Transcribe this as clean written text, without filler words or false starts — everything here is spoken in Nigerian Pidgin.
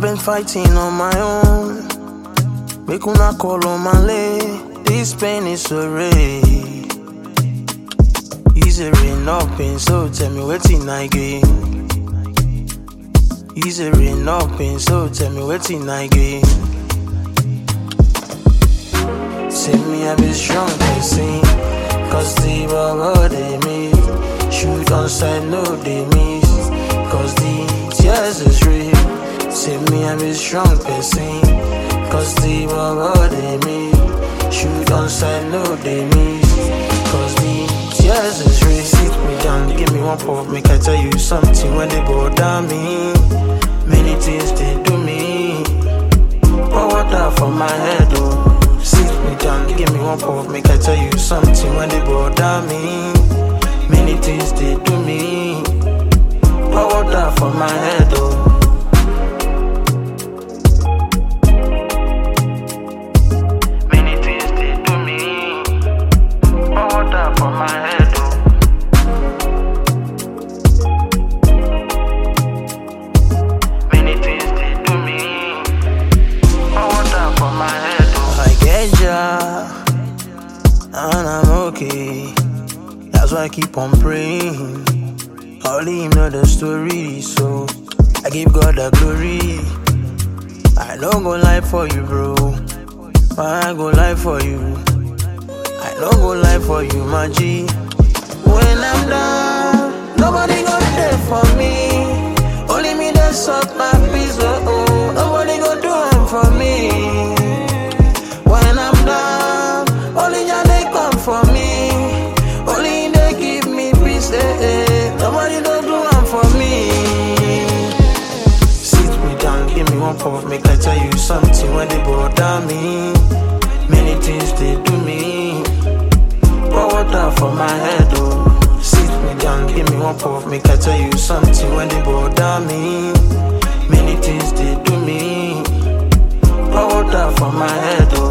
been fighting on my own. Make una call on my lay. This pain is so real. Easy rain up in, so tell me wetin I gain. Easy rain up in, so tell me wetin I gain. Say me I be strong person, cause the bubble they miss. Shoot on side no they miss, cause the tears is real. Say me I be strong person, cause the bubble they miss. Shoot on side no they miss, cause the tears is real. Sit me down, give me one puff, make I tell you something when they bother me. Many things they do me, pour water for my head oh. Sit me down, give me one puff, make I tell you something when they bother me. Many things they do me, pour water for my head oh. Many things they do me, pour water for my head oh. Many things they do me, pour water for my head oh. I get ya, and I'm okay. That's why I keep on praying. Only him know the story, so I give God the glory. I don't go lie for you, bro. I go lie for you. I don't go lie for you, my G. When I'm down, nobody go there for me. Only me that suck my peace, oh oh. Nobody go do it for me. When I'm down, only ya they come for me. Only they give me peace, eh, eh. Nobody don't do it for me. Sit me down, give me one puff, make I tell you something when they bother me. Many things they do me, pour water for my head oh. Sit me down, give me one puff, make I tell you something when they bother me. Many things they do me, pour water for my head oh.